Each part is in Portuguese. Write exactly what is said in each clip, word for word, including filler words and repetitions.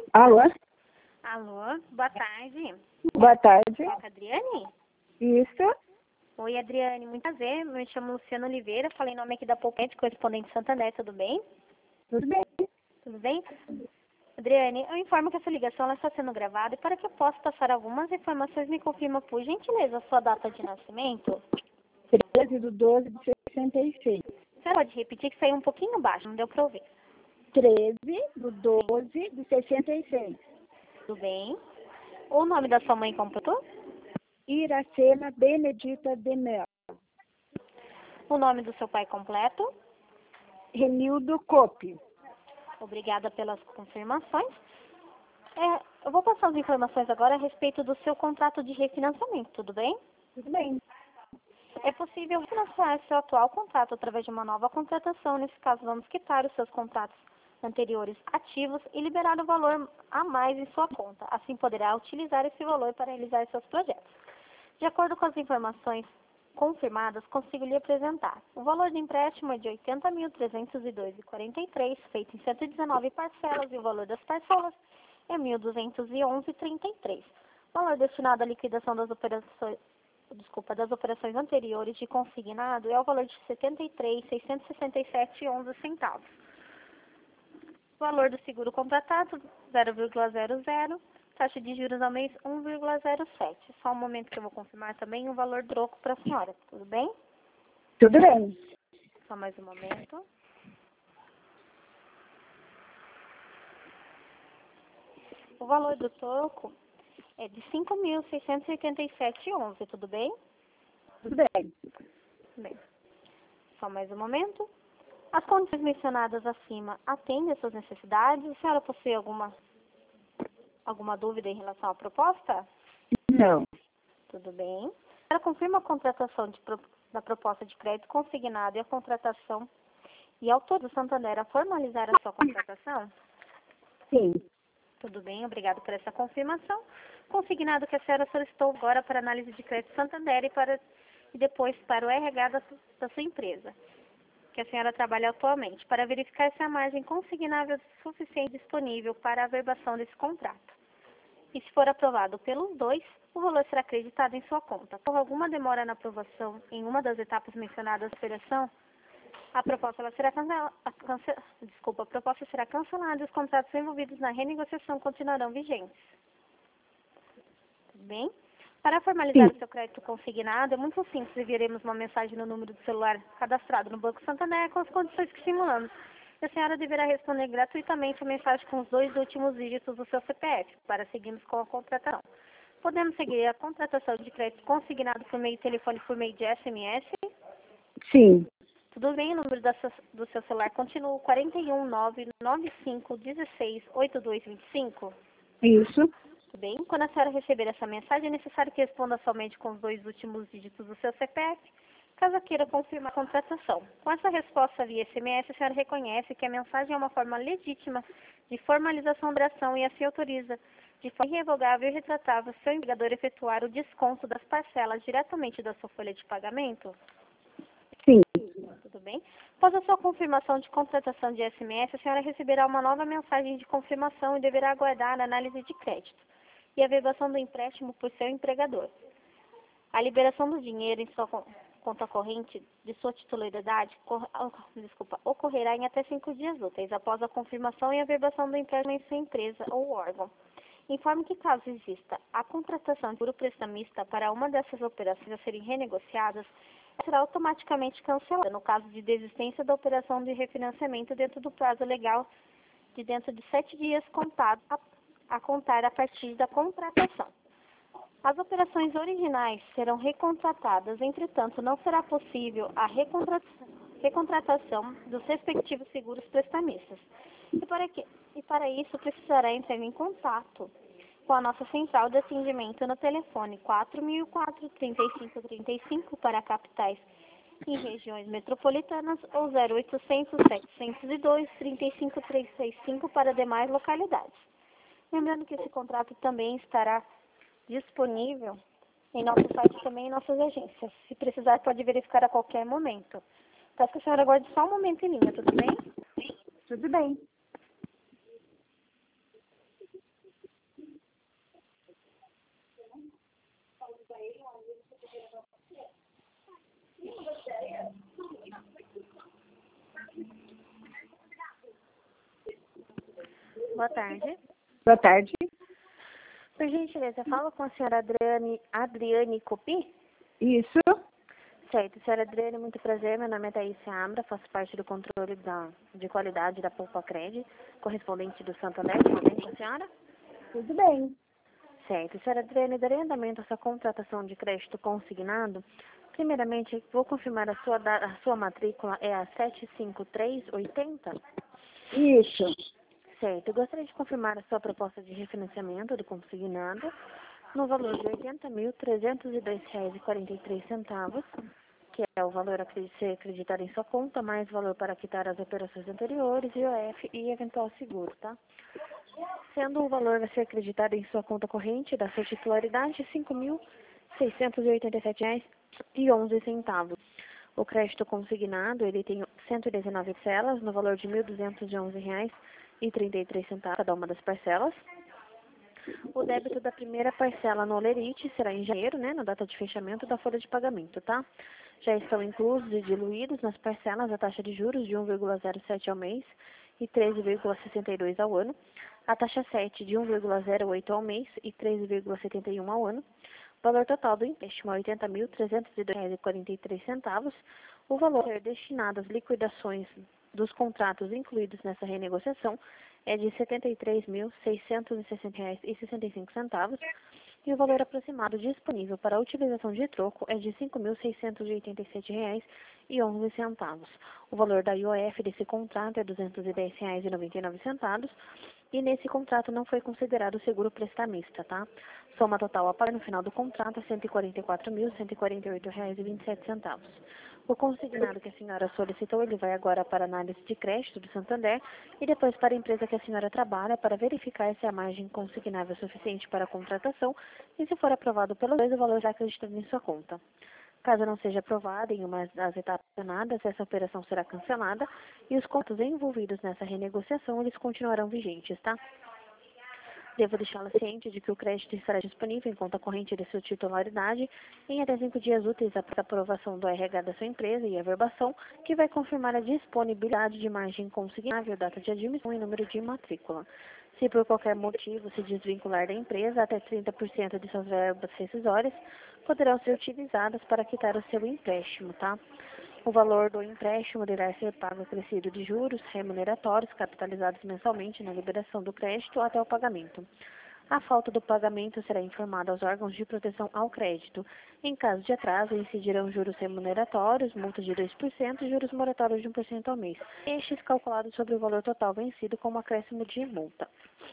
Alô? Alô, boa tarde. Boa tarde. Fala com a Adriane? Isso? Oi, Adriane, muito prazer. Me chamo Luciana Oliveira, falei em nome aqui da Poupete, correspondente Santander, tudo bem? Tudo bem. Tudo bem? Adriane, eu informo que essa ligação ela está sendo gravada e para que eu possa passar algumas informações, me confirma, por gentileza, a sua data de nascimento. treze de doze de sessenta e seis. Você pode repetir que saiu um pouquinho baixo, não deu para ouvir. treze de doze de sessenta e seis. Tudo bem? O nome da sua mãe completou? Iracema Benedita de Mel. O nome do seu pai completo? Renildo Cope. Obrigada pelas confirmações. É, eu vou passar as informações agora a respeito do seu contrato de refinanciamento, tudo bem? Tudo bem. É possível refinanciar seu atual contrato através de uma nova contratação. Nesse caso, vamos quitar os seus contratos anteriores ativos e liberar o valor a mais em sua conta. Assim, poderá utilizar esse valor para realizar seus projetos. De acordo com as informações confirmadas, consigo lhe apresentar. O valor do empréstimo é de oitenta mil trezentos e dois reais e quarenta e três centavos, feito em cento e dezenove parcelas, e o valor das parcelas é mil duzentos e onze reais e trinta e três centavos. O valor destinado à liquidação das operações, desculpa, das operações anteriores de consignado é o valor de setenta e três mil seiscentos e sessenta e sete reais e onze centavos. O valor do seguro contratado, zero vírgula zero zero. Taxa de juros ao mês, um vírgula zero sete. Só um momento que eu vou confirmar também o valor do troco para a senhora. Tudo bem? Tudo bem. Só mais um momento. O valor do troco é de cinco mil seiscentos e oitenta e sete reais e onze. Tudo bem? Tudo bem. Tudo bem. Só mais um momento. As condições mencionadas acima atendem às suas necessidades? A senhora possui alguma, alguma dúvida em relação à proposta? Não. Tudo bem. Ela confirma a contratação de, da proposta de crédito consignado e a contratação e autor do Santander a formalizar a sua contratação? Sim. Tudo bem, obrigado por essa confirmação. Consignado que a senhora solicitou agora para análise de crédito Santander e, para, e depois para o R H da, da sua empresa, que a senhora trabalha atualmente, para verificar se a margem consignável é suficiente disponível para a averbação desse contrato. E se for aprovado pelos dois, o valor será acreditado em sua conta. Por alguma demora na aprovação em uma das etapas mencionadas da operação, a proposta ela será cancela, cance, desculpa, a proposta será cancelada e os contratos envolvidos na renegociação continuarão vigentes. Tudo bem? Para formalizar Sim. o seu crédito consignado, é muito simples. Enviaremos uma mensagem no número do celular cadastrado no Banco Santander com as condições que simulamos. E a senhora deverá responder gratuitamente a mensagem com os dois últimos dígitos do seu C P F, para seguirmos com a contratação. Podemos seguir a contratação de crédito consignado por meio de telefone e por meio de S M S? Sim. Tudo bem, o número da sua, do seu celular continua quarenta e um, nove nove cinco, dezesseis, oitenta e dois vinte e cinco? Isso. Tudo bem? Quando a senhora receber essa mensagem, é necessário que responda somente com os dois últimos dígitos do seu C P F, caso queira confirmar a contratação. Com essa resposta via S M S, a senhora reconhece que a mensagem é uma forma legítima de formalização da ação e assim autoriza, de forma irrevogável e retratável, seu empregador efetuar o desconto das parcelas diretamente da sua folha de pagamento? Sim. Tudo bem? Após a sua confirmação de contratação de S M S, a senhora receberá uma nova mensagem de confirmação e deverá aguardar a análise de crédito e a averbação do empréstimo por seu empregador. A liberação do dinheiro em sua conta corrente de sua titularidade desculpa, ocorrerá em até cinco dias úteis após a confirmação e averbação do empréstimo em sua empresa ou órgão. Informe que, caso exista a contratação de seguro prestamista para uma dessas operações a serem renegociadas, será automaticamente cancelada no caso de desistência da operação de refinanciamento dentro do prazo legal de dentro de sete dias contado a, a contar a partir da contratação. As operações originais serão recontratadas, entretanto, não será possível a recontratação, recontratação dos respectivos seguros prestamistas. E para, que, e para isso, precisará entrar em contato com a nossa central de atendimento no telefone quatro mil e quatro, trinta e cinco trinta e cinco para capitais em regiões metropolitanas ou zero oitocentos, setecentos e dois, trinta e cinco trezentos e sessenta e cinco para demais localidades. Lembrando que esse contrato também estará disponível em nosso site e também em nossas agências. Se precisar, pode verificar a qualquer momento. Peço que a senhora aguarde só um momento em linha, tudo bem? Tudo bem. Boa tarde. Boa tarde. Por gentileza, fala com a senhora Adriane, Adriane Copi? Isso. Certo, senhora Adriane, muito prazer. Meu nome é Thaís Ambra, faço parte do controle da, de qualidade da Poupa Cred, correspondente do Santander. Tudo bem com a senhora? Tudo bem. Certo, senhora Adriane, darei andamento a sua contratação de crédito consignado. Primeiramente, vou confirmar a sua, da- a sua matrícula é a sete cinco três oito zero. Isso. Certo, eu gostaria de confirmar a sua proposta de refinanciamento do consignado no valor de oitenta mil trezentos e dois reais e quarenta e três centavos, que é o valor a ser acreditado em sua conta, mais valor para quitar as operações anteriores, I O F e eventual seguro, tá? Sendo o valor a ser acreditado em sua conta corrente da sua titularidade cinco mil seiscentos e oitenta e sete reais e onze centavos. O crédito consignado, ele tem cento e dezenove parcelas no valor de mil duzentos e onze reais e trinta e três centavos cada uma das parcelas. O débito da primeira parcela no Olerite será em janeiro, né, na data de fechamento da folha de pagamento, tá? Já estão inclusos e diluídos nas parcelas a taxa de juros de um vírgula zero sete ao mês e treze vírgula sessenta e dois ao ano, a taxa sete de um vírgula zero oito ao mês e treze vírgula setenta e um ao ano. O valor total do empréstimo é oitenta mil trezentos e dois reais e quarenta e três centavos. O valor a ser destinado às liquidações dos contratos incluídos nessa renegociação é de setenta e três mil seiscentos e sessenta reais e sessenta e cinco centavos e o valor aproximado disponível para a utilização de troco é de cinco mil seiscentos e oitenta e sete reais e onze centavos. O valor da I O F desse contrato é duzentos e dez reais e noventa e nove centavos e nesse contrato não foi considerado o seguro prestamista, tá? Soma total a pagar no final do contrato é cento e quarenta e quatro mil cento e quarenta e oito reais e vinte e sete centavos. O consignado que a senhora solicitou, ele vai agora para a análise de crédito do Santander e depois para a empresa que a senhora trabalha para verificar se a margem consignável é suficiente para a contratação e se for aprovado pelos dois, o valor já acreditado em sua conta. Caso não seja aprovada em uma das etapas mencionadas, essa operação será cancelada e os contratos envolvidos nessa renegociação, eles continuarão vigentes, tá? Devo deixá-la ciente de que o crédito estará disponível em conta corrente de sua titularidade em até cinco dias úteis após a aprovação do R H da sua empresa e a verbação, que vai confirmar a disponibilidade de margem consignável, data de admissão e número de matrícula. Se por qualquer motivo se desvincular da empresa, até trinta por cento de suas verbas rescisórias poderão ser utilizadas para quitar o seu empréstimo, tá? O valor do empréstimo deverá ser pago acrescido de juros remuneratórios capitalizados mensalmente na liberação do crédito até o pagamento. A falta do pagamento será informada aos órgãos de proteção ao crédito. Em caso de atraso, incidirão juros remuneratórios, multa de dois por cento e juros moratórios de um por cento ao mês. Estes calculados sobre o valor total vencido como acréscimo de multa.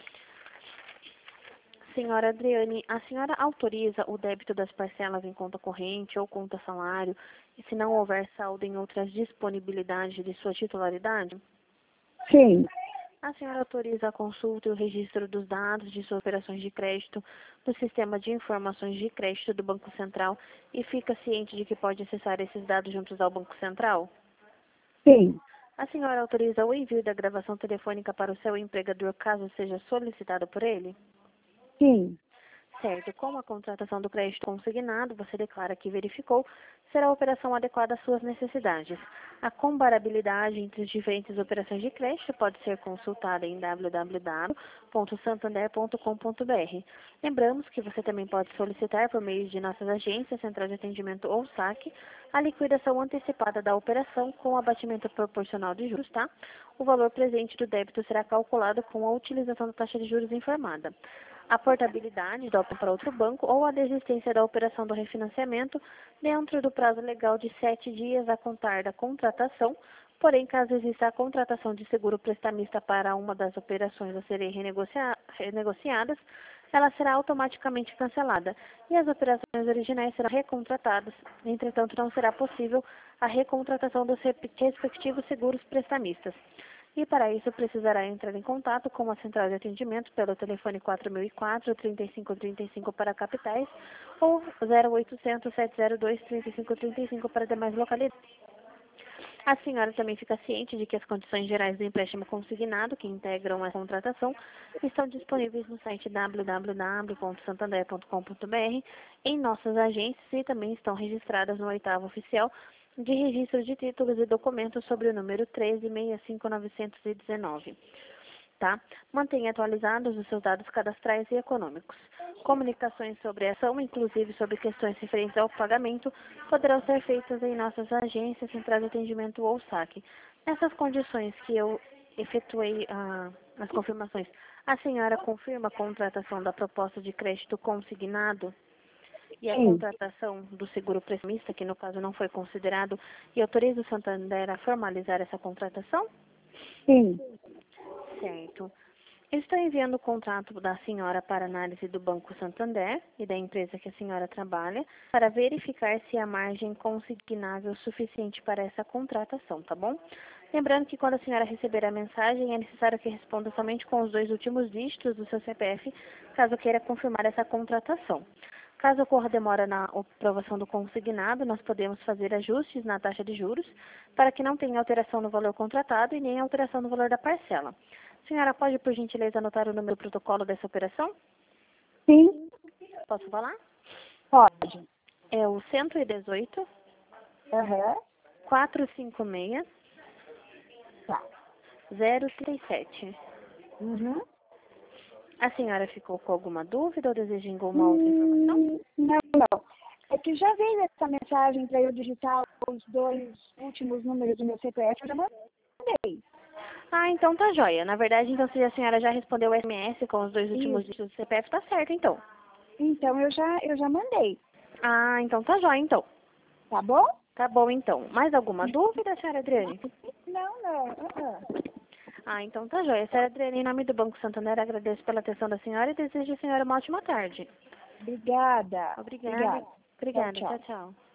Senhora Adriane, a senhora autoriza o débito das parcelas em conta corrente ou conta salário, e se não houver saldo em outras disponibilidades de sua titularidade? Sim. A senhora autoriza a consulta e o registro dos dados de suas operações de crédito no sistema de informações de crédito do Banco Central e fica ciente de que pode acessar esses dados juntos ao Banco Central? Sim. A senhora autoriza o envio da gravação telefônica para o seu empregador caso seja solicitado por ele? Sim. Certo. Com a contratação do crédito consignado, você declara que verificou será a operação adequada às suas necessidades. A comparabilidade entre as diferentes operações de crédito pode ser consultada em w w w ponto santander ponto com ponto b r. Lembramos que você também pode solicitar por meio de nossas agências, central de atendimento ou saque, a liquidação antecipada da operação com abatimento proporcional de juros, tá? O valor presente do débito será calculado com a utilização da taxa de juros informada. A portabilidade da operação para outro banco ou a desistência da operação do refinanciamento dentro do prazo legal de sete dias a contar da contratação, porém, caso exista a contratação de seguro prestamista para uma das operações a serem renegocia renegociadas, ela será automaticamente cancelada e as operações originais serão recontratadas. Entretanto, não será possível a recontratação dos respectivos seguros prestamistas. E para isso precisará entrar em contato com a central de atendimento pelo telefone quatro mil e quatro, trinta e cinco trinta e cinco para capitais ou zero oitocentos, sete zero dois, trinta e cinco trinta e cinco para demais localidades. A senhora também fica ciente de que as condições gerais do empréstimo consignado que integram a contratação estão disponíveis no site w w w ponto santander ponto com ponto b r, em nossas agências e também estão registradas no oitavo oficial de registro de títulos e documentos sobre o número treze, sessenta e cinco, novecentos e dezenove. tá? Mantenha atualizados os seus dados cadastrais e econômicos. Comunicações sobre a ação, inclusive sobre questões referentes ao pagamento, poderão ser feitas em nossas agências, centrais de atendimento ou saque. Nessas condições que eu efetuei ah, as confirmações, a senhora confirma a contratação da proposta de crédito consignado e a Sim. contratação do seguro prestamista, que no caso não foi considerado, e autoriza o Santander a formalizar essa contratação? Sim. Certo. Estou enviando o contrato da senhora para análise do Banco Santander e da empresa que a senhora trabalha para verificar se há margem consignável suficiente para essa contratação, tá bom? Lembrando que quando a senhora receber a mensagem, é necessário que responda somente com os dois últimos dígitos do seu C P F, caso queira confirmar essa contratação. Caso ocorra demora na aprovação do consignado, nós podemos fazer ajustes na taxa de juros para que não tenha alteração no valor contratado e nem alteração no valor da parcela. A senhora pode, por gentileza, anotar o número do protocolo dessa operação? Sim. Posso falar? Pode. É o cento e dezoito, Aham. quatrocentos e cinquenta e seis, Tá. zero trinta e sete. Uhum. A senhora ficou com alguma dúvida ou deseja alguma outra informação? Hum, não, não. É que já veio essa mensagem para eu digitar os dois últimos números do meu C P F, eu já mandei. Ah, então tá joia. Na verdade, então, se a senhora já respondeu o S M S com os dois últimos Isso. dígitos do C P F, tá certo, então. Então eu já, eu já mandei. Ah, então tá joia, então. Tá bom? Tá bom, então. Mais alguma dúvida, senhora Adriane? Não, não. Uh-uh. Ah, então tá joia. Senhora Adriane, em nome do Banco Santander, agradeço pela atenção da senhora e desejo à senhora uma ótima tarde. Obrigada. Obrigada. Obrigada. Tchau, Obrigada. tchau. Tchau, tchau.